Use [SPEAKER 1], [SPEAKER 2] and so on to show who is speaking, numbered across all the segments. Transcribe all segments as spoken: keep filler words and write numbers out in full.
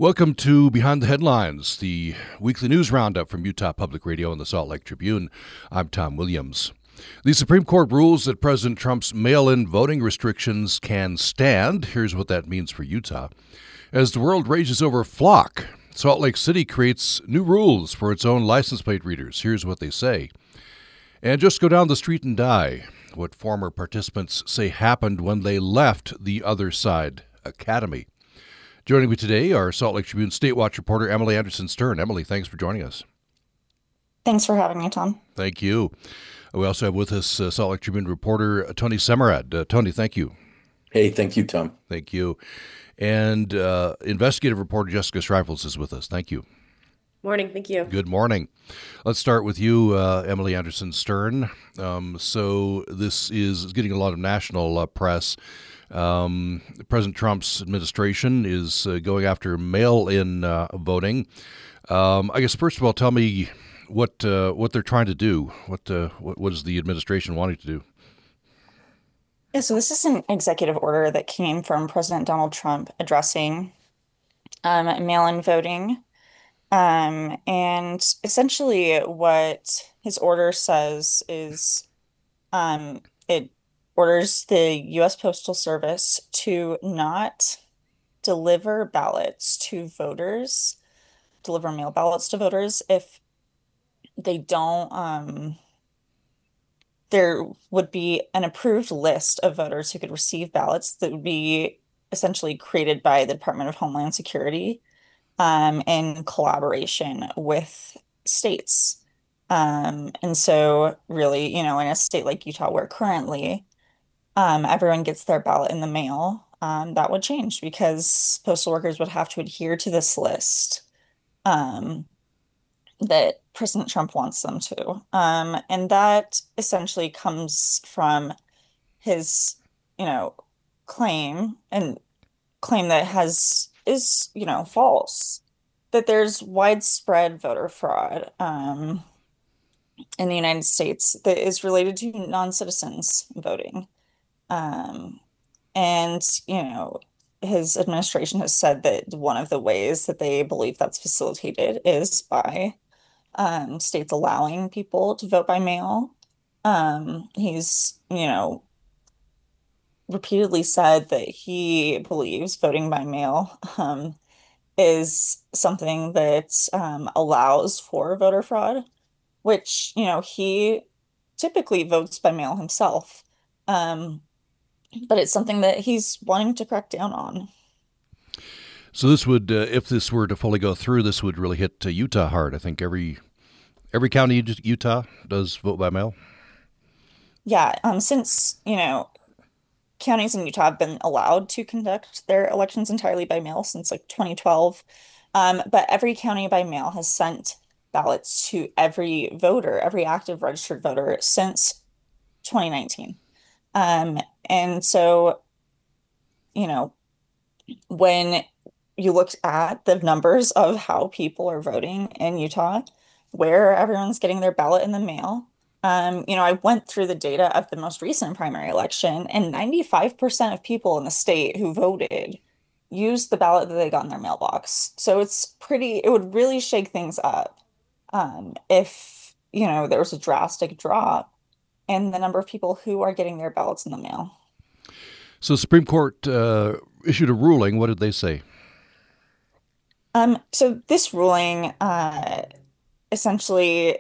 [SPEAKER 1] Welcome to Behind the Headlines, the weekly news roundup from Utah Public Radio and the Salt Lake Tribune. I'm Tom Williams. The Supreme Court rules that President Trump's mail-in voting restrictions can stand. Here's what that means for Utah. As the world rages over Flock, Salt Lake City creates new rules for its own license plate readers. Here's what they say. And just go down the street and die. What former participants say happened when they left the Other Side Academy. Joining me today are Salt Lake Tribune State Watch reporter Emily Anderson-Stern. Emily, thanks for joining us.
[SPEAKER 2] Thanks for having me, Tom.
[SPEAKER 1] Thank you. We also have with us uh, Salt Lake Tribune reporter uh, Tony Semerad. Uh, Tony, thank you.
[SPEAKER 3] Hey, thank you, Tom.
[SPEAKER 1] Thank you. And uh, investigative reporter Jessica Schreifels is with us. Thank you.
[SPEAKER 4] Morning. Thank you.
[SPEAKER 1] Good morning. Let's start with you, uh, Emily Anderson-Stern. Um, so this is getting a lot of national uh, press. Um, President Trump's administration is uh, going after mail-in uh, voting. Um, I guess first of all, tell me what uh, what they're trying to do. What, uh, what what is the administration wanting to do?
[SPEAKER 2] Yeah, so this is an executive order that came from President Donald Trump addressing um, mail-in voting. Um, and essentially what his order says is um, it orders the U S Postal Service to not deliver ballots to voters, deliver mail ballots to voters if they don't, um, there would be an approved list of voters who could receive ballots that would be essentially created by the Department of Homeland Security um, in collaboration with states. Um, and so really, you know, in a state like Utah, where currently um, everyone gets their ballot in the mail, um, that would change because postal workers would have to adhere to this list um, that President Trump wants them to. Um, and that essentially comes from his, you know, claim and claim that has is, you know, false, that there's widespread voter fraud um, in the United States that is related to non-citizens voting. Um, and, you know, his administration has said that one of the ways that they believe that's facilitated is by um, states allowing people to vote by mail. Um, he's, you know, repeatedly said that he believes voting by mail um, is something that um, allows for voter fraud, which, you know, he typically votes by mail himself. Um, but it's something that he's wanting to crack down on.
[SPEAKER 1] So this would, uh, if this were to fully go through, this would really hit uh, Utah hard. I think every every county in Utah does vote by mail.
[SPEAKER 2] Yeah, um, since, you know, counties in Utah have been allowed to conduct their elections entirely by mail since like twenty twelve. Um, but every county by mail has sent ballots to every voter, every active registered voter since twenty nineteen. Um, and so, you know, when you look at the numbers of how people are voting in Utah, where everyone's getting their ballot in the mail, um, you know, I went through the data of the most recent primary election, and ninety-five percent of people in the state who voted used the ballot that they got in their mailbox. So it's pretty, it would really shake things up um, if, you know, there was a drastic drop in the number of people who are getting their ballots in the mail.
[SPEAKER 1] So the Supreme Court uh, issued a ruling. What did they say?
[SPEAKER 2] Um, so this ruling uh, essentially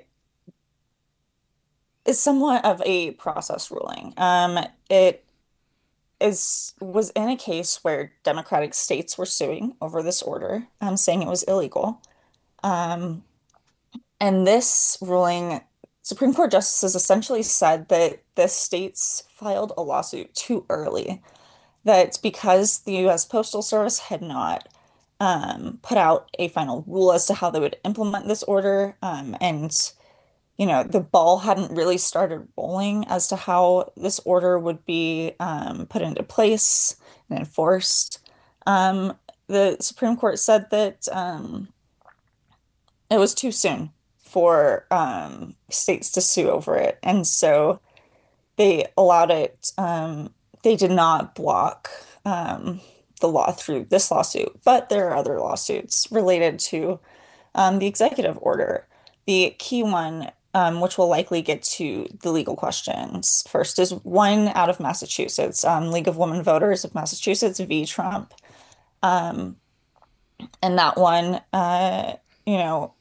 [SPEAKER 2] is somewhat of a process ruling. Um, it is was in a case where Democratic states were suing over this order, um, saying it was illegal. Um, and this ruling, Supreme Court justices essentially said that the states filed a lawsuit too early, that because the U S Postal Service had not um, put out a final rule as to how they would implement this order, um, and you know, the ball hadn't really started rolling as to how this order would be um, put into place and enforced. Um, the Supreme Court said that um, it was too soon for um, states to sue over it. And so they allowed it. Um, they did not block um, the law through this lawsuit, but there are other lawsuits related to um, the executive order. The key one, um, which will likely get to the legal questions first, is one out of Massachusetts, um, League of Women Voters of Massachusetts v. Trump. Um, and that one, uh, you know,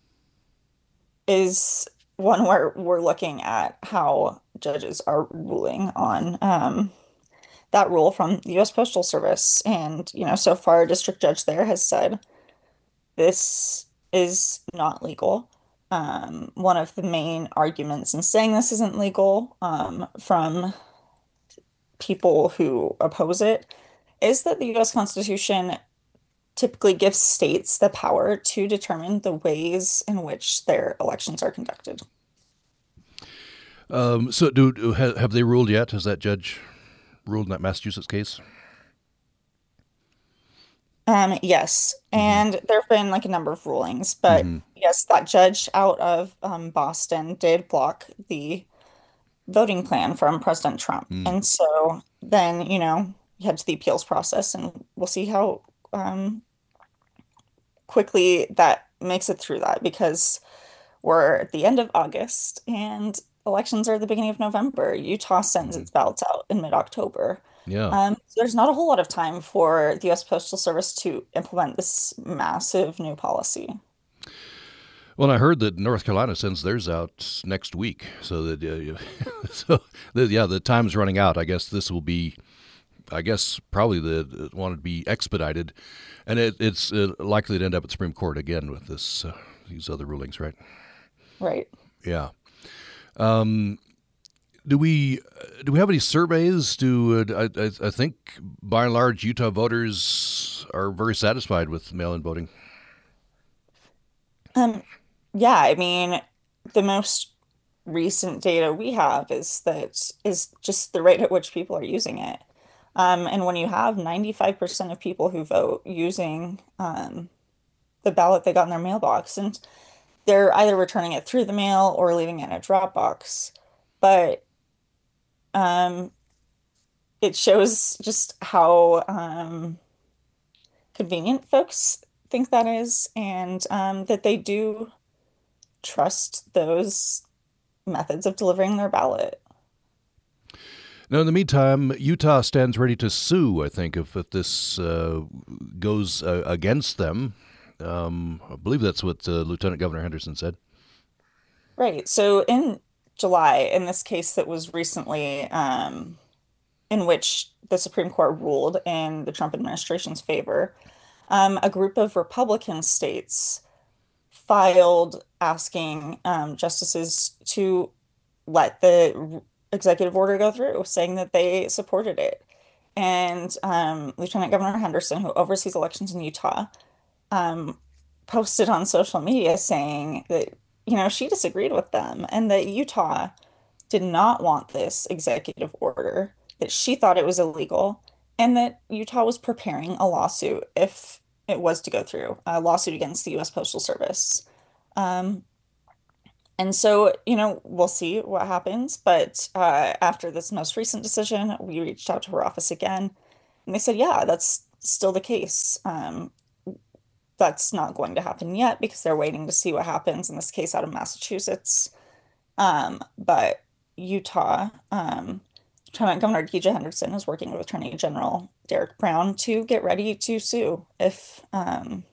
[SPEAKER 2] is one where we're looking at how judges are ruling on um, that rule from the U S Postal Service. And, you know, so far, a district judge there has said this is not legal. Um, one of the main arguments in saying this isn't legal um, from people who oppose it is that the U S Constitution typically gives states the power to determine the ways in which their elections are conducted.
[SPEAKER 1] Um, so, do, do have they ruled yet? Has that judge ruled in that Massachusetts case?
[SPEAKER 2] Um, yes,
[SPEAKER 1] Mm-hmm.
[SPEAKER 2] and there have been like a number of rulings, but
[SPEAKER 1] Mm-hmm.
[SPEAKER 2] yes, that judge out of um, Boston did block the voting plan from President Trump.
[SPEAKER 1] Mm.
[SPEAKER 2] And so then, you know, you head to the appeals process, and we'll see how um, quickly that makes it through that because we're at the end of August and elections are at the beginning of November. Utah sends
[SPEAKER 1] Mm-hmm.
[SPEAKER 2] its ballots out in mid-October.
[SPEAKER 1] Yeah.
[SPEAKER 2] Um, so there's not a whole lot of time for the U S Postal Service to implement this massive new policy.
[SPEAKER 1] Well, I heard that North Carolina sends theirs out next week, so that uh, you- so the, yeah, the time's running out. I guess this will be, I guess probably the uh, want to be expedited, and it, it's uh, likely to end up at Supreme Court again with this uh, these other rulings, right?
[SPEAKER 2] Right.
[SPEAKER 1] Yeah. Um, do we do we have any surveys? Do uh, I, I I think by and large Utah voters are very satisfied with mail-in voting.
[SPEAKER 2] Um, yeah, I mean, the most recent data we have is that is just the rate at which people are using it. Um, and when you have ninety-five percent of people who vote using um, the ballot they got in their mailbox, and they're either returning it through the mail or leaving it in a drop box. But um, it shows just how um, convenient folks think that is, and um, that they do trust those methods of delivering their ballot.
[SPEAKER 1] Now, in the meantime, Utah stands ready to sue. I think if, if this uh, goes uh, against them, um, I believe that's what uh, Lieutenant Governor Henderson said.
[SPEAKER 2] Right. So in July, in this case that was recently um, in which the Supreme Court ruled in the Trump administration's favor, um, a group of Republican states filed asking um, justices to let the executive order go through, saying that they supported it. And um, Lieutenant Governor Henderson, who oversees elections in Utah, um, posted on social media saying that, you know, she disagreed with them and that Utah did not want this executive order, that she thought it was illegal, and that Utah was preparing a lawsuit if it was to go through, a lawsuit against the U S Postal Service. Um, and so, you know, we'll see what happens. But uh, after this most recent decision, we reached out to her office again, and they said, yeah, that's still the case. Um, that's not going to happen yet because they're waiting to see what happens in this case out of Massachusetts. Um, but Utah, um, Lieutenant Governor Keisha Henderson is working with Attorney General Derek Brown to get ready to sue if um,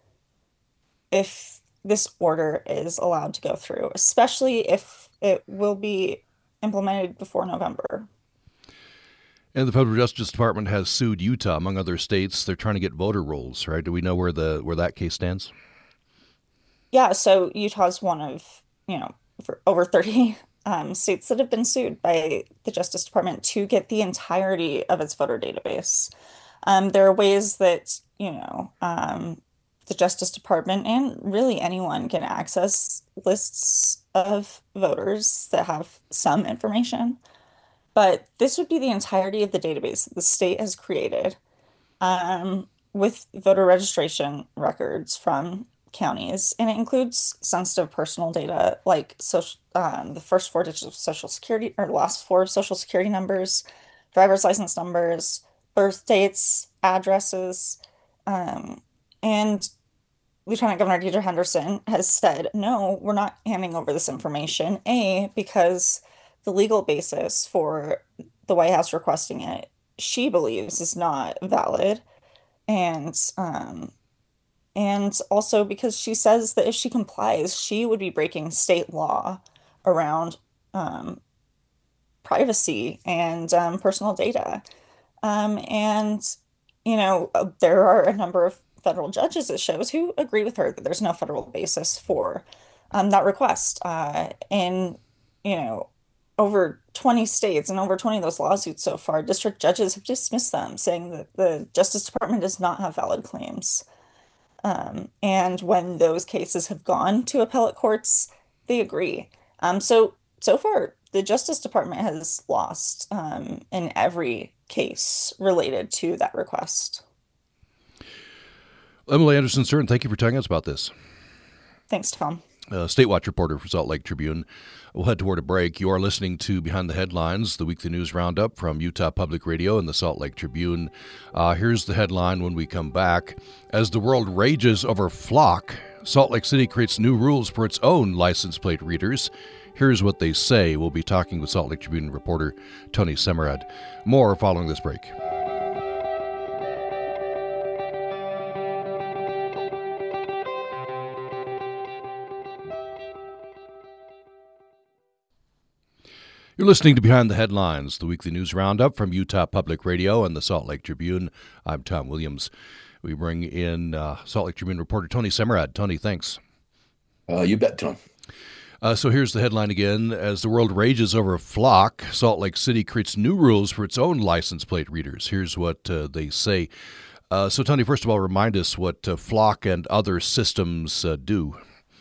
[SPEAKER 2] if this order is allowed to go through, especially if it will be implemented before November.
[SPEAKER 1] And the Federal Justice Department has sued Utah, among other states. They're trying to get voter rolls, right? Do we know where the where that case stands?
[SPEAKER 2] Yeah, so Utah's one of, you know, for over thirty um, states that have been sued by the Justice Department to get the entirety of its voter database. Um, there are ways that, you know, um, the Justice Department and really anyone can access lists of voters that have some information. But this would be the entirety of the database that the state has created um, with voter registration records from counties. And it includes sensitive personal data like social, um, the first four digits of Social Security or last four of Social Security numbers, driver's license numbers, birth dates, addresses. Um, and Lieutenant Governor Deidre Henderson has said, no, we're not handing over this information. A, because the legal basis for the White House requesting it, she believes is not valid. And um, and also because she says that if she complies, she would be breaking state law around um, privacy and um, personal data. Um, and, you know, uh, there are a number of federal judges, it shows, who agree with her that there's no federal basis for um, that request. Uh, in, you know, over twenty states and over twenty of those lawsuits so far, district judges have dismissed them, saying that the Justice Department does not have valid claims. Um, and when those cases have gone to appellate courts, they agree. Um, so so far, the Justice Department has lost um, in every case related to that request.
[SPEAKER 1] Emily Anderson Stern, thank you for telling us about this.
[SPEAKER 2] Thanks, Tom.
[SPEAKER 1] Uh, State Watch reporter for Salt Lake Tribune. We'll head toward a break. You are listening to Behind the Headlines, the weekly news roundup from Utah Public Radio and the Salt Lake Tribune. Uh, here's the headline when we come back. As the world rages over Flock, Salt Lake City creates new rules for its own license plate readers. Here's what they say. We'll be talking with Salt Lake Tribune reporter Tony Semerad. More following this break. You're listening to Behind the Headlines, the weekly news roundup from Utah Public Radio and the Salt Lake Tribune. I'm Tom Williams. We bring in uh, Salt Lake Tribune reporter Tony Semerad. Tony, thanks.
[SPEAKER 3] Uh, you bet, Tom.
[SPEAKER 1] Uh, so here's the headline again. As the world rages over Flock, Salt Lake City creates new rules for its own license plate readers. Here's what uh, they say. Uh, so, Tony, first of all, remind us what uh, Flock and other systems uh, do.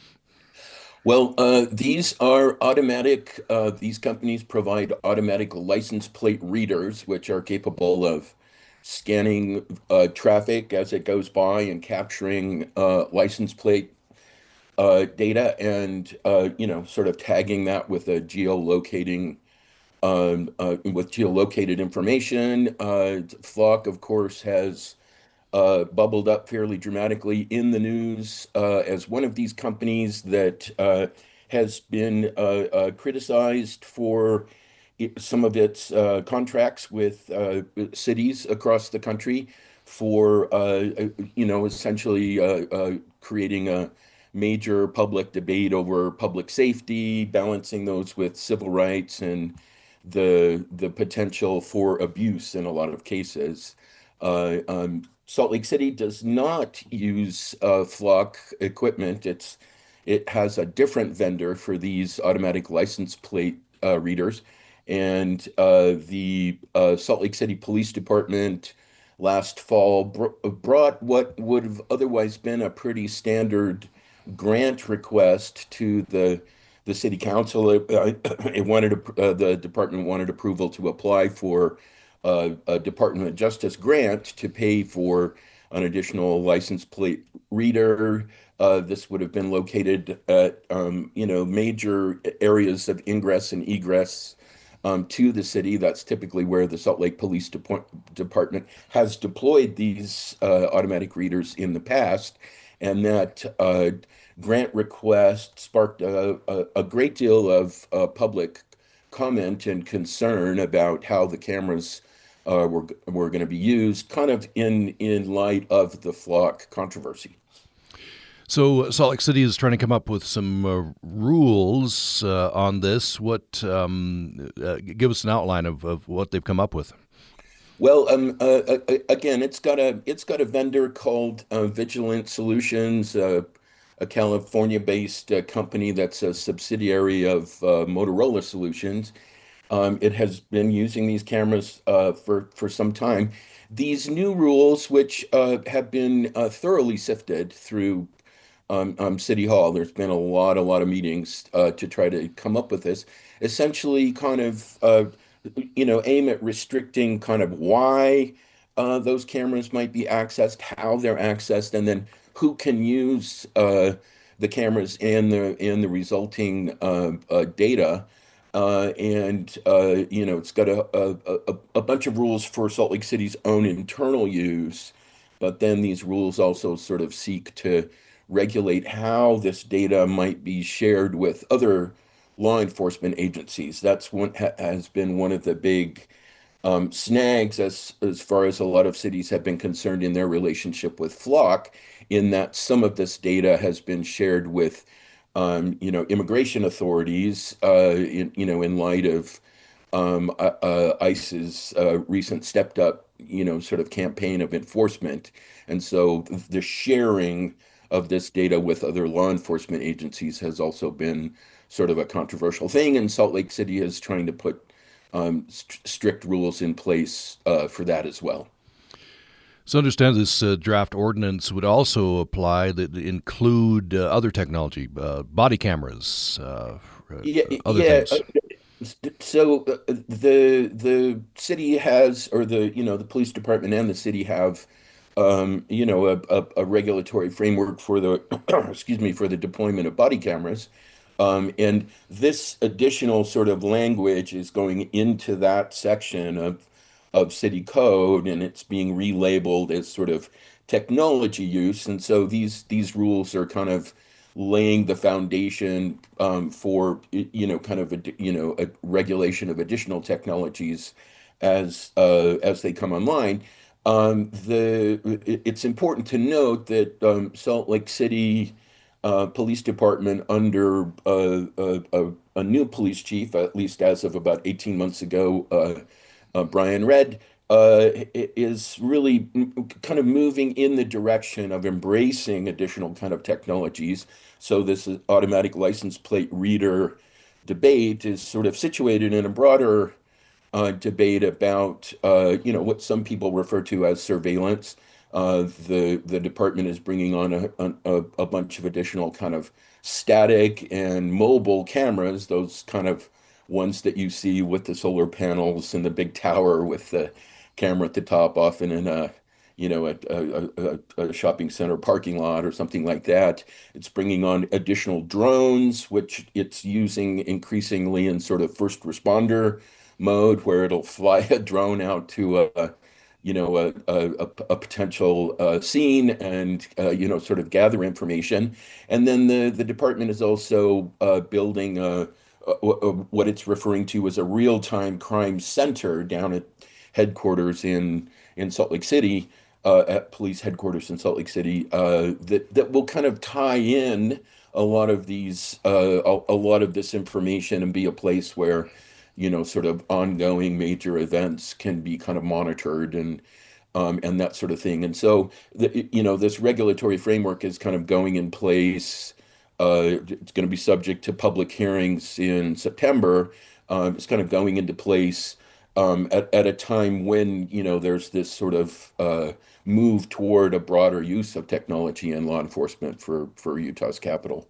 [SPEAKER 3] Well, uh, these are automatic, uh, these companies provide automatic license plate readers, which are capable of scanning uh, traffic as it goes by and capturing uh, license plate uh, data and, uh, you know, sort of tagging that with a geolocating, um, uh, with geolocated information. Uh, Flock, of course, has uh, bubbled up fairly dramatically in the news uh, as one of these companies that uh, has been uh, uh, criticized for some of its uh, contracts with uh, cities across the country for, uh, you know, essentially uh, uh, creating a major public debate over public safety, balancing those with civil rights and the the potential for abuse in a lot of cases. Uh, um, Salt Lake City does not use uh, Flock equipment. It's it has a different vendor for these automatic license plate uh, readers, and uh, the uh, Salt Lake City Police Department last fall br brought what would have otherwise been a pretty standard grant request to the the city council. It, uh, it wanted uh, the department wanted approval to apply for uh, a Department of Justice grant to pay for an additional license plate reader. Uh, this would have been located at um, you know major areas of ingress and egress um, to the city. That's typically where the Salt Lake Police Depo Department has deployed these uh, automatic readers in the past, and that uh, grant request sparked a, a, a great deal of uh, public comment and concern about how the cameras uh, were were going to be used, kind of in in light of the Flock controversy.
[SPEAKER 1] So Salt Lake City is trying to come up with some uh, rules uh, on this. What um, uh, give us an outline of, of what they've come up with.
[SPEAKER 3] Well, um, uh, uh, again, it's got a it's got a vendor called uh, Vigilant Solutions, uh, a California-based uh, company that's a subsidiary of uh, Motorola Solutions. Um, it has been using these cameras uh, for for some time. These new rules, which uh, have been uh, thoroughly sifted through um, um, City Hall, there's been a lot, a lot of meetings uh, to try to come up with this. Essentially, kind of. Uh, you know, aim at restricting kind of why uh, those cameras might be accessed, how they're accessed, and then who can use uh, the cameras and the and the resulting uh, uh, data. Uh, and uh, you know, it's got a, a a a bunch of rules for Salt Lake City's own internal use, but then these rules also sort of seek to regulate how this data might be shared with other law enforcement agencies. That's one ha has been one of the big um, snags as as far as a lot of cities have been concerned in their relationship with Flock, in that some of this data has been shared with um, you know, immigration authorities, uh, in, you know, in light of um, uh, uh, ICE's uh, recent stepped up, you know, sort of campaign of enforcement. And so the sharing of this data with other law enforcement agencies has also been sort of a controversial thing. And Salt Lake City is trying to put um, st strict rules in place uh, for that as well.
[SPEAKER 1] So understand this uh, draft ordinance would also apply that include uh, other technology, uh, body cameras, uh,
[SPEAKER 3] Yeah,
[SPEAKER 1] uh, other
[SPEAKER 3] yeah.
[SPEAKER 1] things.
[SPEAKER 3] So uh, the the city has, or the you know the police department and the city have, um, you know, a, a, a regulatory framework for the excuse me for the deployment of body cameras, um, and this additional sort of language is going into that section of of city code, and it's being relabeled as sort of technology use, and so these these rules are kind of laying the foundation um, for you know kind of a you know a regulation of additional technologies as uh, as they come online. Um, the it's important to note that um, Salt Lake City uh, Police Department under uh, a, a, a new police chief, at least as of about eighteen months ago, uh, uh, Brian Redd, uh, is really kind of moving in the direction of embracing additional kind of technologies. So this automatic license plate reader debate is sort of situated in a broader uh, debate about, uh, you know, what some people refer to as surveillance. Uh, the the department is bringing on a, a, a bunch of additional kind of static and mobile cameras, those kind of ones that you see with the solar panels and the big tower with the camera at the top, often in a, you know, a, a, a, a shopping center parking lot or something like that. It's bringing on additional drones, which it's using increasingly in sort of first responder mode, where it'll fly a drone out to a, you know, a, a, a potential uh, scene and, uh, you know, sort of gather information. And then the, the department is also uh, building a, a, a, what it's referring to as a real-time crime center down at headquarters in, in Salt Lake City, uh, at police headquarters in Salt Lake City, uh, that, that will kind of tie in a lot of these, uh, a, a lot of this information and be a place where, you know, sort of ongoing major events can be kind of monitored and um, and that sort of thing. And so, the, you know, this regulatory framework is kind of going in place. Uh, it's going to be subject to public hearings in September. Um, it's kind of going into place um, at, at a time when, you know, there's this sort of uh, move toward a broader use of technology and law enforcement for, for Utah's capital.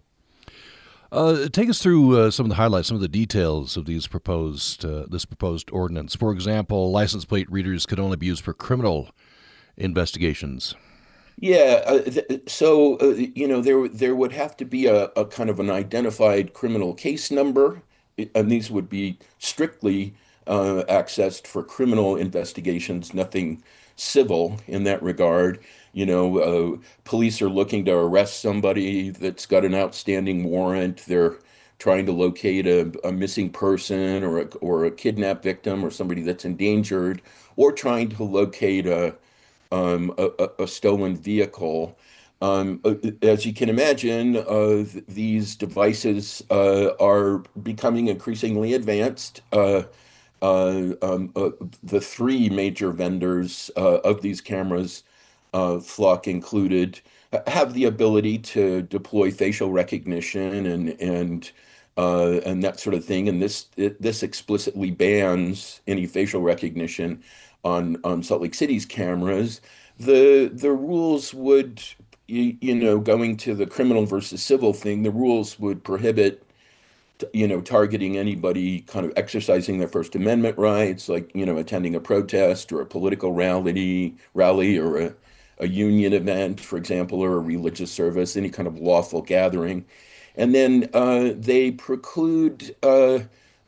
[SPEAKER 1] Uh, take us through uh, some of the highlights, some of the details of these proposed uh, this proposed ordinance. For example, license plate readers could only be used for criminal investigations.
[SPEAKER 3] Yeah, uh, th so uh, you know there there would have to be a, a kind of an identified criminal case number, and these would be strictly uh, accessed for criminal investigations, nothing civil in that regard. You know, uh, police are looking to arrest somebody that's got an outstanding warrant. They're trying to locate a, a missing person or a, or a kidnapped victim or somebody that's endangered, or trying to locate a um, a, a, a stolen vehicle. Um, uh, as you can imagine, uh, th these devices uh, are becoming increasingly advanced. Uh, uh, um, uh, the three major vendors uh, of these cameras, uh, Flock included, have the ability to deploy facial recognition and and uh, and that sort of thing. And this it, this explicitly bans any facial recognition on on Salt Lake City's cameras. The the rules would, you, you know, going to the criminal versus civil thing, the rules would prohibit, you know, targeting anybody kind of exercising their First Amendment rights, like, you know, attending a protest or a political rally, rally or a, a union event, for example, or a religious service, any kind of lawful gathering. And then uh, they preclude uh,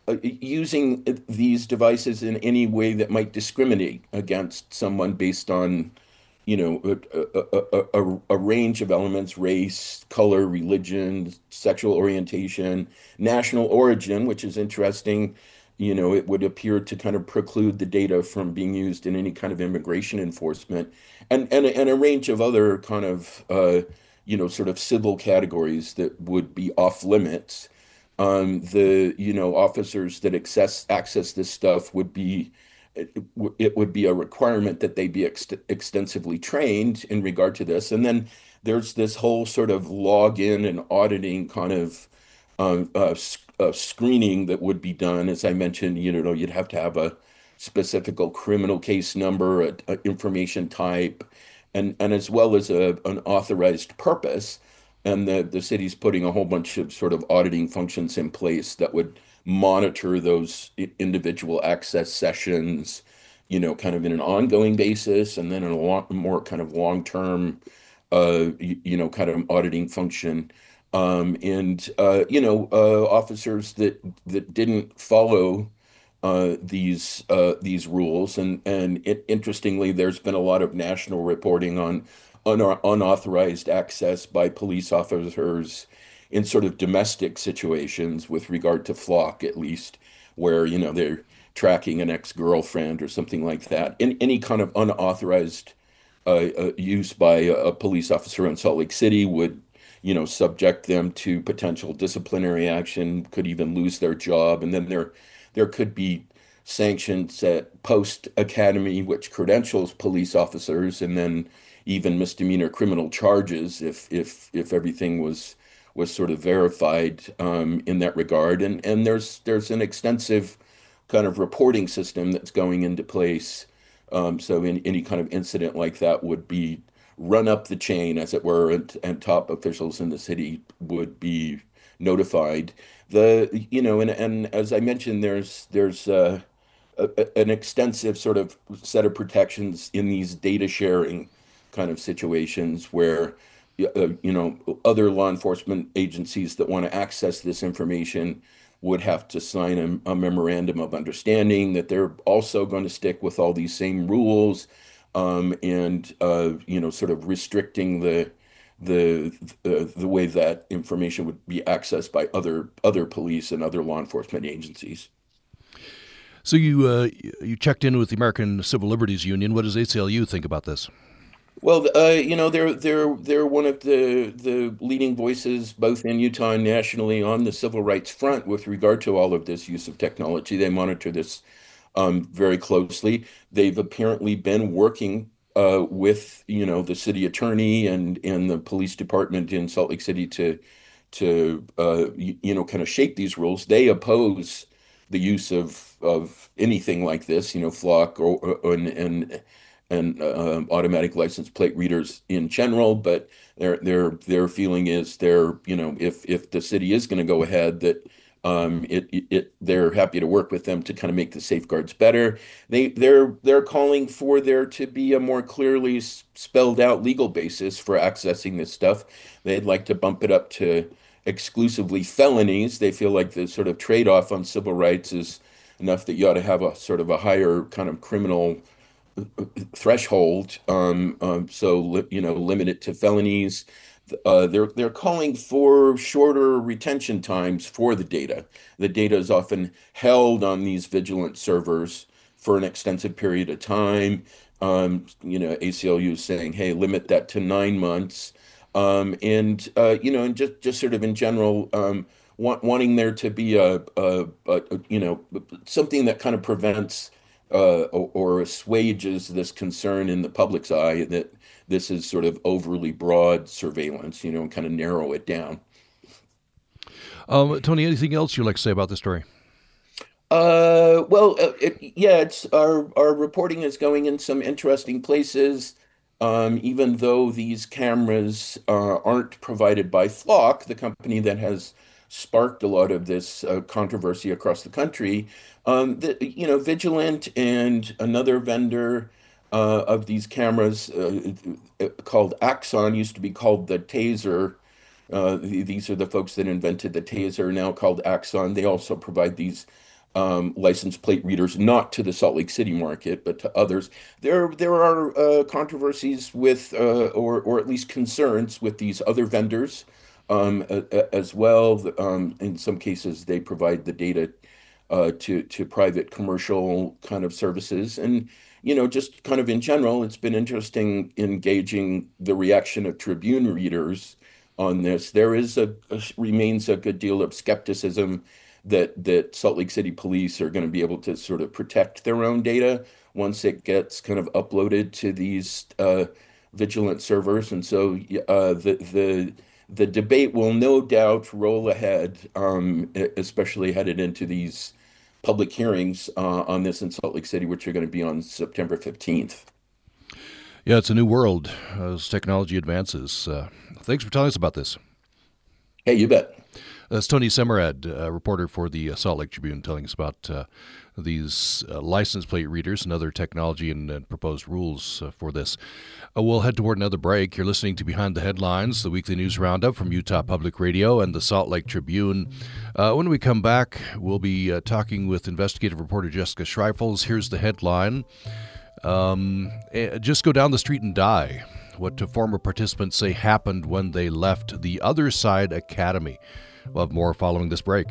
[SPEAKER 3] uh, using these devices in any way that might discriminate against someone based on, you know, a, a, a, a, a range of elements: race, color, religion, sexual orientation, national origin, which is interesting. You know, it would appear to kind of preclude the data from being used in any kind of immigration enforcement, and and, and a range of other kind of, uh, you know, sort of civil categories that would be off limits. Um, the, you know, officers that access access this stuff would be, it, it would be a requirement that they be ex extensively trained in regard to this. And then there's this whole sort of login and auditing kind of um, uh, uh, screening that would be done. As I mentioned, you know, you'd have to have a specific criminal case number, a, a information type, and and as well as a an authorized purpose. And the the city's putting a whole bunch of sort of auditing functions in place that would monitor those individual access sessions, you know, kind of in an ongoing basis, and then in a long, more kind of long-term, uh, you, you know, kind of auditing function. Um, and uh, you know, uh, officers that that didn't follow uh, these uh, these rules, and and it, interestingly, there's been a lot of national reporting on un unauthorized access by police officers in sort of domestic situations with regard to flock, at least, where, you know, they're tracking an ex-girlfriend or something like that. In any kind of unauthorized uh, uh, use by a, a police officer in Salt Lake City would, you know, subject them to potential disciplinary action, could even lose their job. And then there, there could be sanctions at post academy, which credentials police officers, and then even misdemeanor criminal charges if if if everything was was sort of verified um, in that regard. And and there's there's an extensive kind of reporting system that's going into place. Um, so in any kind of incident like that would be run up the chain, as it were, and, and top officials in the city would be notified. The, you know, and and as I mentioned, there's there's uh, a, an extensive sort of set of protections in these data sharing kind of situations where, uh, you know, other law enforcement agencies that want to access this information would have to sign a, a memorandum of understanding that they're also going to stick with all these same rules, um, and uh, you know, sort of restricting the the the the way that information would be accessed by other other police and other law enforcement agencies.
[SPEAKER 1] So you uh, you checked in with the American Civil Liberties Union. What does A C L U think about this?
[SPEAKER 3] Well, uh, you know, they're they're they're one of the the leading voices both in Utah and nationally on the civil rights front with regard to all of this use of technology. They monitor this um, very closely. They've apparently been working uh, with, you know, the city attorney and and the police department in Salt Lake City to to uh, you, you know, kind of shape these rules. They oppose the use of of anything like this, you know, flock or, or and and and uh, automatic license plate readers in general, but their their their feeling is they're, you know, if if the city is going to go ahead, that um, it it they're happy to work with them to kind of make the safeguards better. They they're they're calling for there to be a more clearly spelled out legal basis for accessing this stuff. They'd like to bump it up to exclusively felonies. They feel like the sort of trade-off on civil rights is enough that you ought to have a sort of a higher kind of criminal threshold, um, um, so you know, limit it to felonies. Uh, they're they're calling for shorter retention times for the data. The data is often held on these vigilant servers for an extensive period of time. Um, you know, A C L U is saying, hey, limit that to nine months. Um, and uh, you know, and just just sort of in general, um, want, wanting there to be a, a, a you know, something that kind of prevents uh, or, or assuages this concern in the public's eye that this is sort of overly broad surveillance, you know, and kind of narrow it down.
[SPEAKER 1] Um, Tony, anything else you'd like to say about this story?
[SPEAKER 3] Uh, well, uh, it, yeah, it's our our reporting is going in some interesting places. Um, even though these cameras uh, aren't provided by Flock, the company that has sparked a lot of this uh, controversy across the country, um, the, you know, Vigilant and another vendor uh, of these cameras uh, called Axon, used to be called the Taser. Uh, these are the folks that invented the Taser, now called Axon. They also provide these um, license plate readers, not to the Salt Lake City market, but to others. There, there are uh, controversies with, uh, or or at least concerns with these other vendors um, a- a- as well. Um, in some cases, they provide the data uh, to to private commercial kind of services, and you know, just kind of in general, it's been interesting engaging the reaction of Tribune readers on this. There is a, a remains a good deal of skepticism that that Salt Lake City police are going to be able to sort of protect their own data once it gets kind of uploaded to these uh, vigilant servers. And so uh, the the the debate will no doubt roll ahead, um, e- especially headed into these public hearings uh, on this in Salt Lake City, which are going to be on September fifteenth.
[SPEAKER 1] Yeah, it's a new world as technology advances. Uh, thanks for telling us about this.
[SPEAKER 3] Hey, you bet.
[SPEAKER 1] That's Tony Semerad, a reporter for the uh, Salt Lake Tribune, telling us about uh, these uh, license plate readers and other technology and, and proposed rules uh, for this. Uh, we'll head toward another break. You're listening to Behind the Headlines, the weekly news roundup from Utah Public Radio and the Salt Lake Tribune. Uh, when we come back, we'll be uh, talking with investigative reporter Jessica Schreifels. Here's the headline. Um, eh, just go down the street and die. What uh, former participants say happened when they left the Other Side Academy. We'll have more following this break.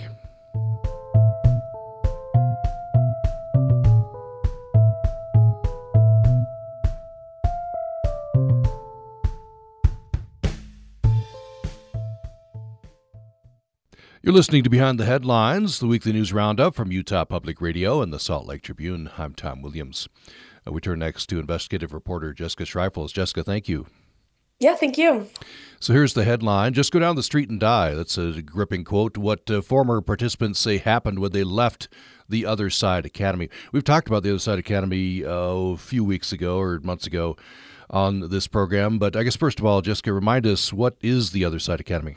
[SPEAKER 1] You're listening to Behind the Headlines, the weekly news roundup from Utah Public Radio and the Salt Lake Tribune. I'm Tom Williams. Uh, we turn next to investigative reporter Jessica Schreifels. Jessica, thank you.
[SPEAKER 4] Yeah, thank you.
[SPEAKER 1] So here's the headline. Just go down the street and die. That's a gripping quote. What uh, former participants say happened when they left the Other Side Academy. We've talked about the Other Side Academy uh, a few weeks ago or months ago on this program. But I guess, first of all, Jessica, remind us, what is the Other Side Academy?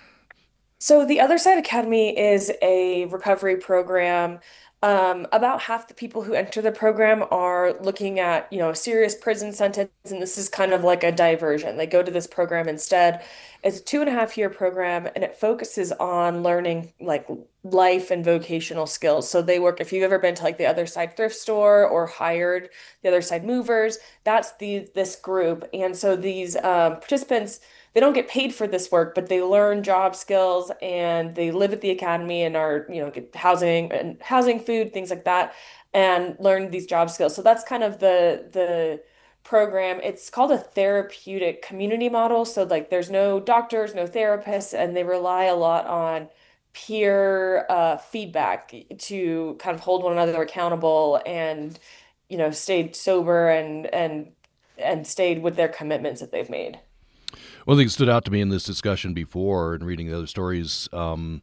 [SPEAKER 4] So the Other Side Academy is a recovery program. Um, about half the people who enter the program are looking at, you know, a serious prison sentence, and this is kind of like a diversion. They go to this program instead. It's a two and a half year program, and it focuses on learning like life and vocational skills. So they work, if you've ever been to like the Other Side thrift store or hired the Other Side movers, that's the this group. And so these um, participants, they don't get paid for this work, but they learn job skills and they live at the academy and are, you know, get housing and housing, food, things like that, and learn these job skills. So that's kind of the the program. It's called a therapeutic community model. So like there's no doctors, no therapists, and they rely a lot on peer uh, feedback to kind of hold one another accountable and, you know, stayed sober and and and stayed with their commitments that they've made.
[SPEAKER 1] One thing that stood out to me in this discussion before and reading the other stories, um,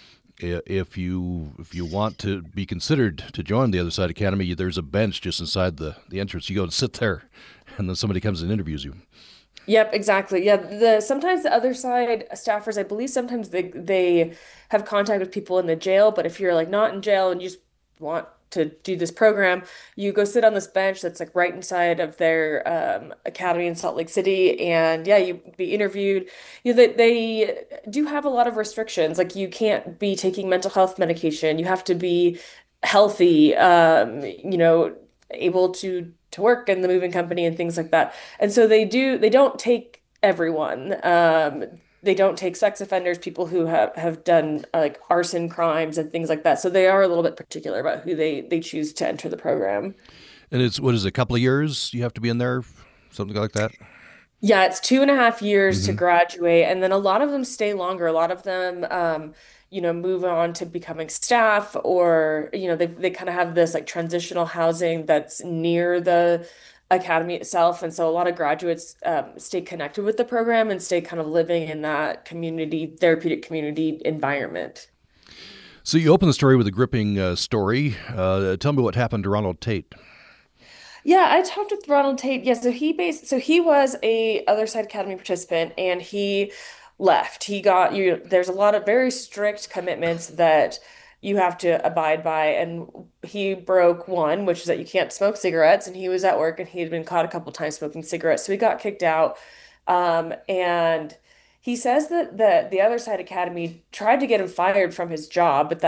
[SPEAKER 1] if you if you want to be considered to join the Other Side Academy, there's a bench just inside the, the entrance. You go and sit there, and then somebody comes and interviews you.
[SPEAKER 4] Yep, exactly. Yeah, the sometimes the Other Side staffers, I believe sometimes they they have contact with people in the jail, but if you're like not in jail and you just want to do this program, you go sit on this bench that's like right inside of their um, academy in Salt Lake City, and yeah, you be interviewed. You know, they, they do have a lot of restrictions. Like you can't be taking mental health medication. You have to be healthy, um, you know, able to to work in the moving company and things like that. And so they do, they don't take everyone. Um, they don't take sex offenders, people who have, have done uh, like arson crimes and things like that. So they are a little bit particular about who they, they choose to enter the program.
[SPEAKER 1] And it's, what is it, a couple of years you have to be in there, something like that?
[SPEAKER 4] Yeah, it's two and a half years
[SPEAKER 1] Mm-hmm.
[SPEAKER 4] to graduate. And then a lot of them stay longer. A lot of them, um, you know, move on to becoming staff, or, you know, they, they kind of have this like transitional housing that's near the academy itself. And so a lot of graduates um, stay connected with the program and stay kind of living in that community, therapeutic community environment.
[SPEAKER 1] So you open the story with a gripping uh, story. Uh, tell me what happened to Ronald Tate.
[SPEAKER 4] Yeah, I talked with Ronald Tate. Yeah, so he based, so he was a Other Side Academy participant, and he left. He got you. There's a lot of very strict commitments that you have to abide by, and he broke one, which is that you can't smoke cigarettes. And he was at work, and he had been caught a couple times smoking cigarettes, so he got kicked out. Um, and he says that the the Other Side Academy tried to get him fired from his job, but that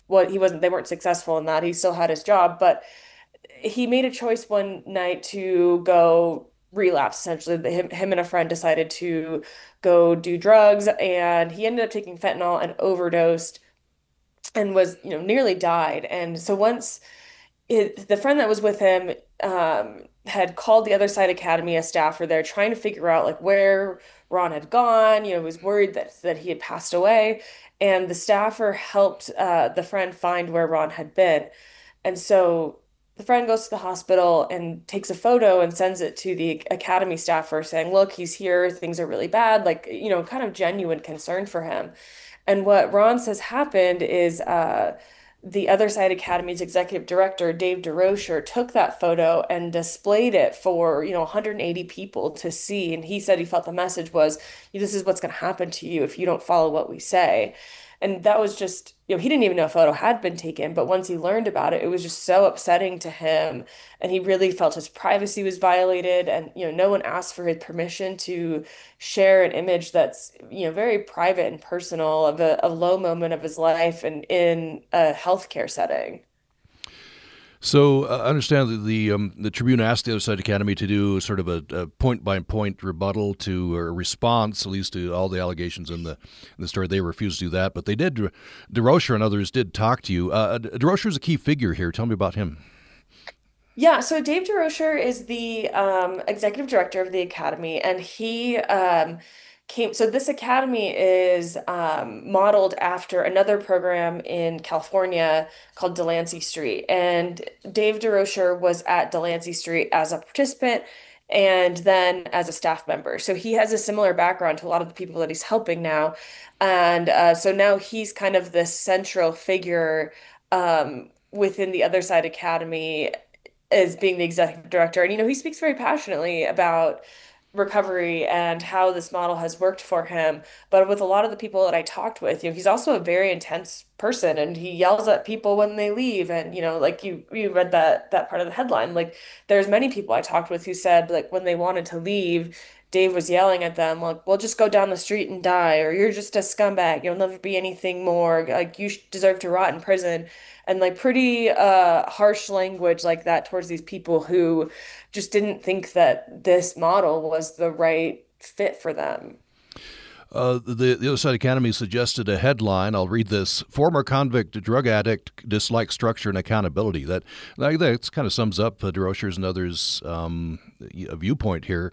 [SPEAKER 4] what he wasn't, they weren't successful in that. He still had his job, but he made a choice one night to go relapse. Essentially, him, him and a friend decided to go do drugs, and he ended up taking fentanyl and overdosed and was, you know, nearly died. And so once it, the friend that was with him um, had called the Other Side Academy, a staffer there, trying to figure out like where Ron had gone. You know, was worried that that he had passed away, and the staffer helped uh, the friend find where Ron had been. And so the friend goes to the hospital and takes a photo and sends it to the academy staffer saying, look, he's here, things are really bad, like, you know, kind of genuine concern for him. And what Ron says happened is uh, the Other Side Academy's executive director, Dave DeRocher, took that photo and displayed it for, you know, one hundred eighty people to see. And he said he felt the message was, this is what's going to happen to you if you don't follow what we say. And that was just, you know, he didn't even know a photo had been taken, but once he learned about it, it was just so upsetting to him. And he really felt his privacy was violated. And, you know, no one asked for his permission to share an image that's, you know, very private and personal of a, a low moment of his life and in a healthcare setting.
[SPEAKER 1] So uh, I understand that the um, the Tribune asked the Other Side Academy to do sort of a, a point-by-point rebuttal to or response, at least to all the allegations in the in the story. They refused to do that, but they did. DeRocher and others did talk to you. Uh, DeRocher is a key figure here. Tell me about him.
[SPEAKER 4] Yeah, so Dave DeRocher is the um, executive director of the academy, and he um, came. So this academy is um, modeled after another program in California called Delancey Street, and Dave DeRocher was at Delancey Street as a participant and then as a staff member. So he has a similar background to a lot of the people that he's helping now, and uh, so now he's kind of the central figure um, within the Other Side Academy as being the executive director. And, you know, he speaks very passionately about recovery and how this model has worked for him. But with a lot of the people that I talked with, you know, he's also a very intense person, and he yells at people when they leave. And, you know, like you, you read that, that part of the headline, like there's many people I talked with who said like when they wanted to leave, Dave was yelling at them like, well, just go down the street and die, or you're just a scumbag. You'll never be anything more. Like you deserve to rot in prison. And like pretty uh, harsh language like that towards these people who just didn't think that this model was the right fit for them.
[SPEAKER 1] Uh, the, the Other Side Academy suggested a headline. I'll read this. Former convict drug addict dislikes structure and accountability. That that, that kind of sums up uh, DeRocher's and others' um, viewpoint here.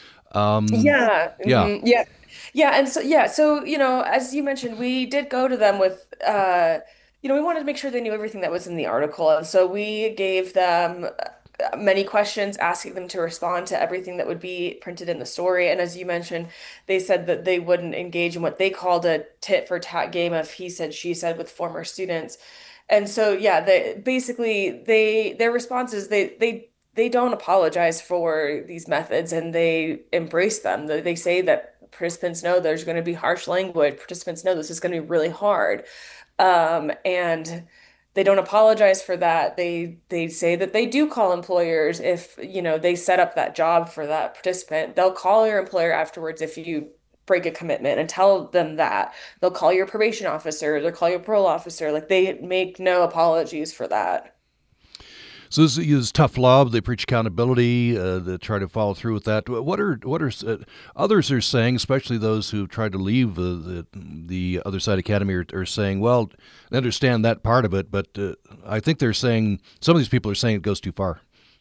[SPEAKER 1] Um,
[SPEAKER 4] yeah.
[SPEAKER 1] Yeah.
[SPEAKER 4] Mm-hmm. Yeah. Yeah. And so, yeah. So, you know, as you mentioned, we did go to them with, uh, you know, we wanted to make sure they knew everything that was in the article. And so we gave them many questions, asking them to respond to everything that would be printed in the story. And as you mentioned, they said that they wouldn't engage in what they called a tit for tat game of he said, she said with former students. And so, yeah, they basically they their response is they they they don't apologize for these methods, and they embrace them. They they say that participants know there's going to be harsh language. Participants know this is going to be really hard. Um, and they don't apologize for that. They they say that they do call employers if, you know, they set up that job for that participant. They'll call your employer afterwards if you break a commitment and tell them that. They'll call your probation officer, they'll call your parole officer. Like they make no apologies for that.
[SPEAKER 1] So this is tough love. They preach accountability. Uh, they try to follow through with that. What are what are uh, others are saying, especially those who tried to leave uh, the the Other Side Academy, are, are saying, well, they understand that part of it, but uh, I think they're saying some of these people are saying it goes too far.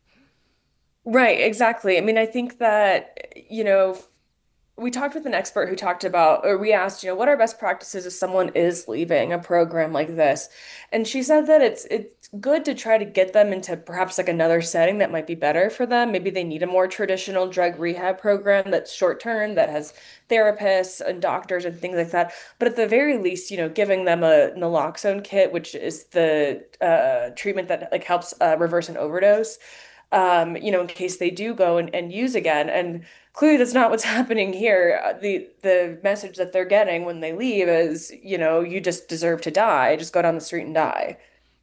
[SPEAKER 4] Right, exactly. I mean, I think that, you know, we talked with an expert who talked about, or we asked, you know, what are best practices if someone is leaving a program like this? And she said that it's it's good to try to get them into perhaps like another setting that might be better for them. Maybe they need a more traditional drug rehab program that's short term, that has therapists and doctors and things like that. But at the very least, you know, giving them a naloxone kit, which is the uh, treatment that like helps uh, reverse an overdose. Um, you know, in case they do go and, and use again. And clearly that's not what's happening here. Uh, The the message that they're getting when they leave is, you know, you just deserve to die. Just go down the street and die.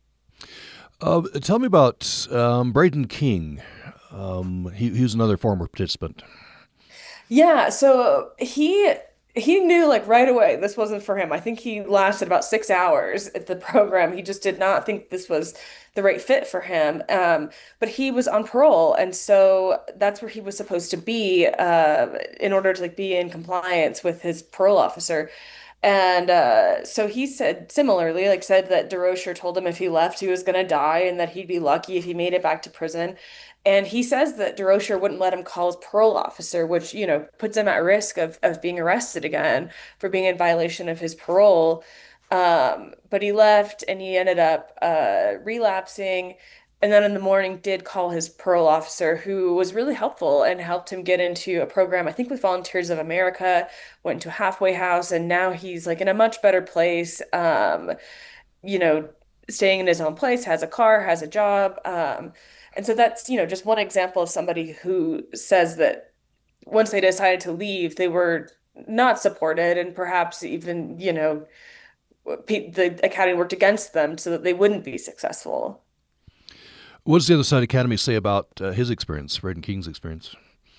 [SPEAKER 1] Uh, tell me about um, Braden King. Um, he, he was another former participant.
[SPEAKER 4] Yeah, so he he knew like right away this wasn't for him. I think he lasted about six hours at the program. He just did not think this was the right fit for him. Um, but he was on parole, and so that's where he was supposed to be uh, in order to like be in compliance with his parole officer. And uh, so he said similarly, like said that DeRocher told him if he left, he was going to die and that he'd be lucky if he made it back to prison. And he says that DeRocher wouldn't let him call his parole officer, which, you know, puts him at risk of, of being arrested again for being in violation of his parole. Um, but he left and he ended up uh, relapsing. And then in the morning did call his parole officer, who was really helpful and helped him get into a program, I think with Volunteers of America, went to a halfway house, and now he's like in a much better place. Um, you know, staying in his own place, has a car, has a job. Um, and so that's, you know, just one example of somebody who says that once they decided to leave, they were not supported and perhaps even, you know, the academy worked against them so that they wouldn't be successful.
[SPEAKER 1] What does the Other Side Academy say about uh, his experience, Braden King's experience?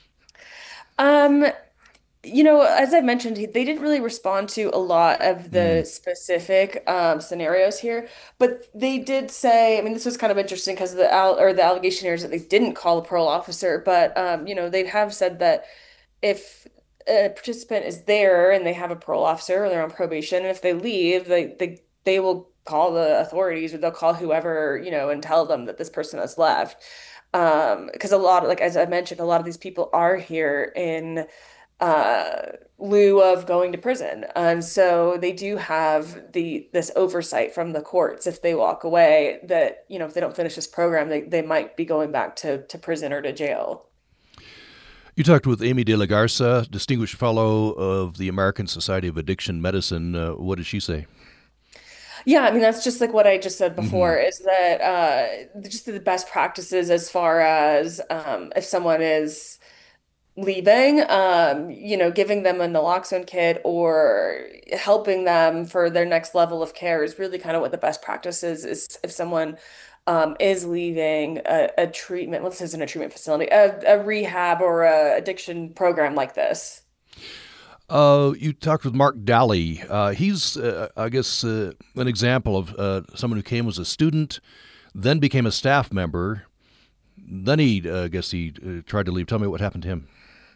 [SPEAKER 4] Um, you know, as I mentioned, he- they didn't really respond to a lot of the
[SPEAKER 1] Mm.
[SPEAKER 4] specific um, scenarios here, but they did say, I mean, this was kind of interesting because the al or the allegation here is that they didn't call a parole officer, but um, you know, they have said that if a participant is there and they have a parole officer or they're on probation, and if they leave, they they they will call the authorities or they'll call whoever, you know, and tell them that this person has left. Um, because a lot of, like as I mentioned, a lot of these people are here in uh lieu of going to prison. And so they do have the this oversight from the courts if they walk away that, you know, if they don't finish this program, they, they might be going back to, to prison or to jail.
[SPEAKER 1] You talked with Amy De La Garza, Distinguished Fellow of the American Society of Addiction Medicine. Uh, what did she say?
[SPEAKER 4] Yeah, I mean, that's just like what I just said
[SPEAKER 1] Hmm.
[SPEAKER 4] before, is that uh, just the best practices as far as um, if someone is leaving, um, you know, giving them a naloxone kit or helping them for their next level of care is really kind of what the best practice is, is if someone um, is leaving a, a treatment, let's say it's in a treatment facility, a, a rehab or a addiction program like this.
[SPEAKER 1] Uh, you talked with Mark Daly. Uh, he's, uh, I guess, uh, an example of uh, someone who came as a student, then became a staff member. Then he, uh, I guess, he uh, tried to leave. Tell me what happened to him.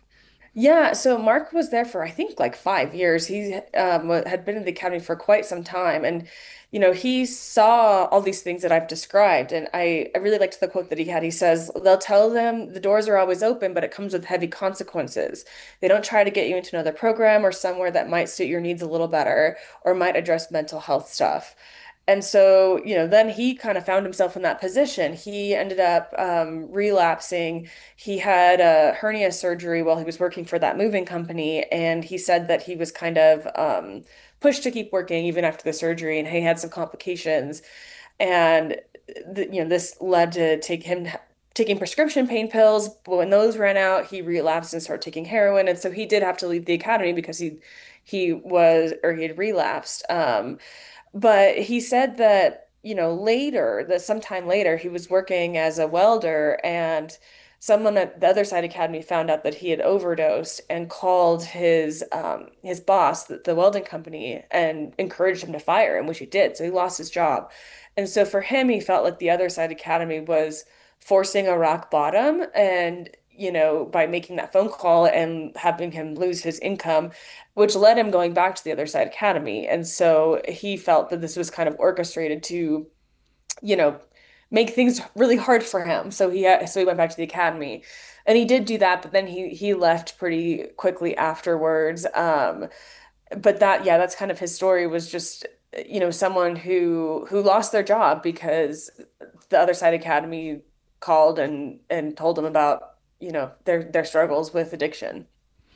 [SPEAKER 4] Yeah, so Mark was there for I think like five years. He um, wa- had been in the academy for quite some time, and you know he saw all these things that I've described. And I I really liked the quote that he had. He says they'll tell them the doors are always open, but it comes with heavy consequences. They don't try to get you into another program or somewhere that might suit your needs a little better or might address mental health stuff. And so, you know, then he kind of found himself in that position. He ended up um, relapsing. He had a hernia surgery while he was working for that moving company, and he said that he was kind of um, pushed to keep working even after the surgery, and he had some complications. And th you know, this led to take him taking prescription pain pills. But when those ran out, he relapsed and started taking heroin, and so he did have to leave the academy because he he was or he had relapsed. Um, but he said that, you know, later, that sometime later, he was working as a welder, and someone at the Other Side Academy found out that he had overdosed and called his um, his boss, the, the welding company, and encouraged him to fire him, which he did. So he lost his job. And so for him, he felt like the Other Side Academy was forcing a rock bottom, and you know, by making that phone call and having him lose his income, which led him going back to the Other Side Academy. And so he felt that this was kind of orchestrated to, you know, make things really hard for him. So he so he went back to the academy, and he did do that, but then he he left pretty quickly afterwards. Um, but that yeah, that's kind of his story, was just, you know, someone who who lost their job because the Other Side Academy called and and told him about, you know, their their struggles with addiction.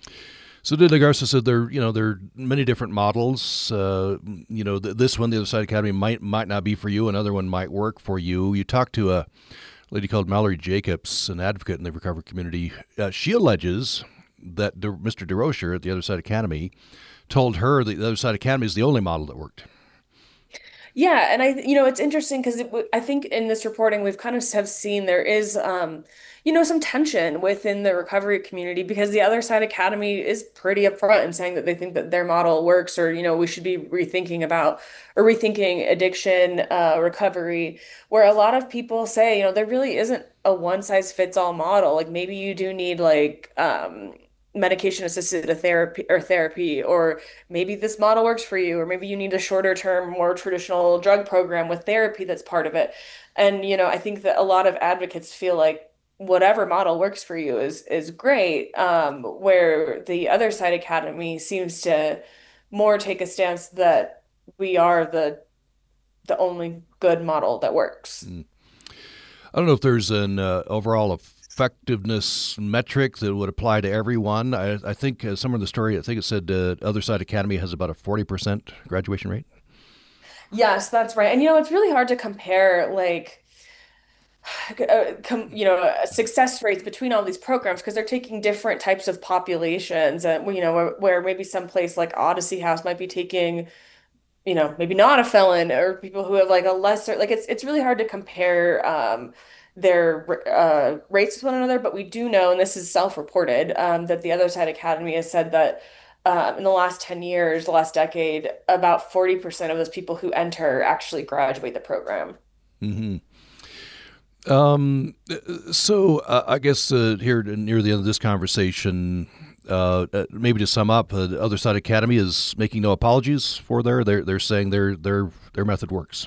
[SPEAKER 1] So De La Garza said there, you know, there are many different models. Uh, you know, th- this one, the Other Side Academy, might might not be for you. Another one might work for you. You talked to a lady called Mallory Jacobs, an advocate in the recovery community. Uh, she alleges that De- Mister DeRocher at the Other Side Academy told her that the Other Side Academy is the only model that worked.
[SPEAKER 4] Yeah, and I, you know, it's interesting because it, I think in this reporting we've kind of have seen there is, um, you know, some tension within the recovery community because the Other Side Academy is pretty upfront in saying that they think that their model works, or you know, we should be rethinking about or rethinking addiction uh, recovery. Where a lot of people say, you know, there really isn't a one size fits all model. Like maybe you do need like um, medication assisted therapy or therapy, or maybe this model works for you, or maybe you need a shorter term, more traditional drug program with therapy that's part of it. And, you know, I think that a lot of advocates feel like whatever model works for you is is great, um, where the Other Side Academy seems to more take a stance that we are the the only good model that works.
[SPEAKER 1] Mm. I don't know if there's an uh, overall effectiveness metric that would apply to everyone. I, I think uh, somewhere in the story, I think it said uh, Other Side Academy has about a forty percent graduation rate.
[SPEAKER 4] Yes, that's right. And you know, it's really hard to compare like uh, com, you know, uh, success rates between all these programs because they're taking different types of populations, and you know, where, where maybe some place like Odyssey House might be taking, you know, maybe not a felon or people who have like a lesser, like it's it's really hard to compare um, their uh, rates with one another. But we do know, and this is self-reported, um, that the Other Side Academy has said that um, in the last ten years, the last decade, about forty percent of those people who enter actually graduate the program.
[SPEAKER 1] Mm-hmm. Um, so uh, I guess uh, here near the end of this conversation, uh, maybe to sum up, uh, the Other Side Academy is making no apologies for their. They're they're saying their their their method works.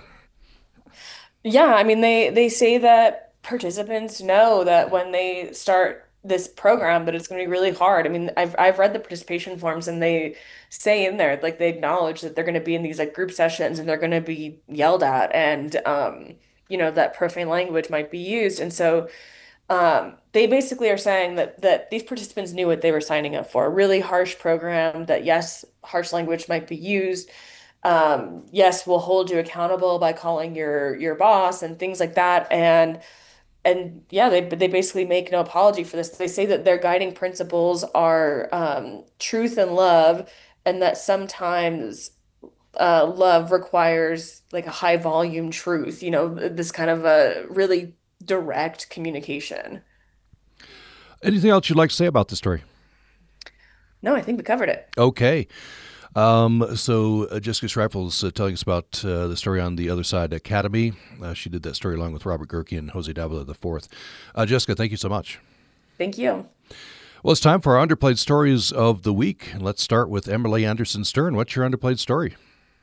[SPEAKER 4] Yeah, I mean they they say that participants know that when they start this program that it's going to be really hard. I mean, I've I've read the participation forms and they say in there like they acknowledge that they're going to be in these like group sessions and they're going to be yelled at and um you know that profane language might be used. And so um they basically are saying that that these participants knew what they were signing up for. A really harsh program that yes, harsh language might be used. Um, yes, we'll hold you accountable by calling your your boss and things like that. And and yeah, they they basically make no apology for this. They say that their guiding principles are um, truth and love, and that sometimes uh, love requires like a high volume truth. You know, this kind of a really direct communication.
[SPEAKER 1] Anything else you'd like to say about the story?
[SPEAKER 4] No, I think we covered it.
[SPEAKER 1] Okay. Um, so uh, Jessica Schreifels uh, telling us about uh, the story on the Other Side Academy. Uh, she did that story along with Robert Gehrke and Jose Davila the fourth. Uh, Jessica, thank you so much.
[SPEAKER 4] Thank you.
[SPEAKER 1] Well, it's time for our underplayed stories of the week. Let's start with Emily Anderson Stern. What's your underplayed story?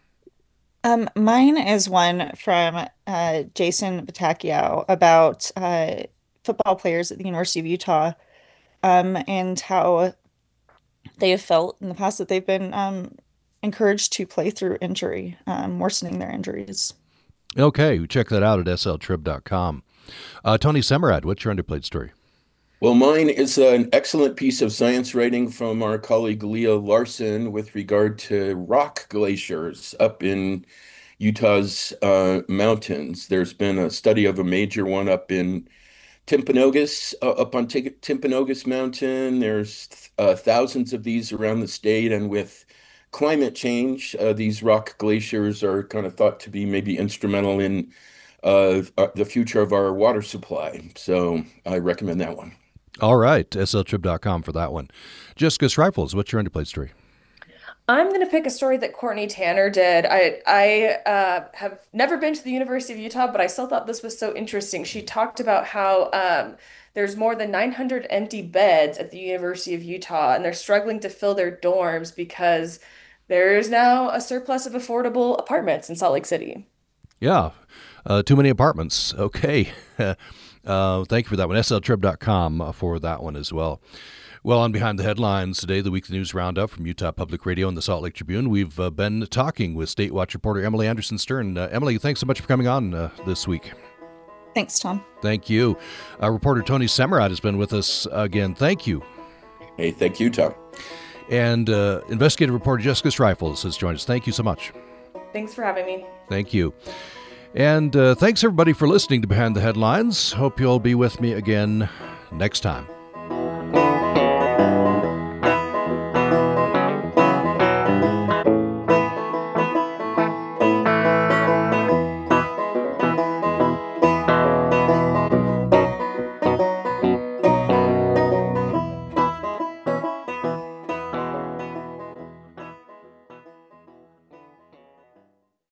[SPEAKER 2] Um, mine is one from uh, Jason Batacchio about uh, football players at the University of Utah um, and how they have felt in the past that they've been um, encouraged to play through injury, um, worsening their injuries.
[SPEAKER 1] Okay, check that out at S L trib dot com. Uh, Tony Semerad, what's your underplayed story?
[SPEAKER 3] Well, mine is an excellent piece of science writing from our colleague Leah Larson with regard to rock glaciers up in Utah's uh, mountains. There's been a study of a major one up in Timpanogos, uh, up on T- Timpanogos Mountain. There's uh, thousands of these around the state, and with climate change, uh, these rock glaciers are kind of thought to be maybe instrumental in uh, the future of our water supply. So I recommend that one.
[SPEAKER 1] All right, S L trib dot com for that one. Jessica Schreifels, what's your underplayed story?
[SPEAKER 4] I'm going to pick a story that Courtney Tanner did. I I uh, have never been to the University of Utah, but I still thought this was so interesting. She talked about how um, there's more than nine hundred empty beds at the University of Utah, and they're struggling to fill their dorms because there is now a surplus of affordable apartments in Salt Lake City.
[SPEAKER 1] Yeah, uh, too many apartments. Okay. uh, thank you for that one. S L trib dot com for that one as well. Well, on Behind the Headlines today, the weekly news roundup from Utah Public Radio and the Salt Lake Tribune, we've uh, been talking with State Watch reporter Emily Anderson Stern. Uh, Emily, thanks so much for coming on uh, this week.
[SPEAKER 2] Thanks, Tom.
[SPEAKER 1] Thank you. Uh, reporter Tony Semerad has been with us again. Thank you.
[SPEAKER 3] Hey, thank you, Tom.
[SPEAKER 1] And uh, investigative reporter Jessica Schreifels has joined us. Thank you so much.
[SPEAKER 4] Thanks for having me.
[SPEAKER 1] Thank you. And uh, thanks, everybody, for listening to Behind the Headlines. Hope you'll be with me again next time.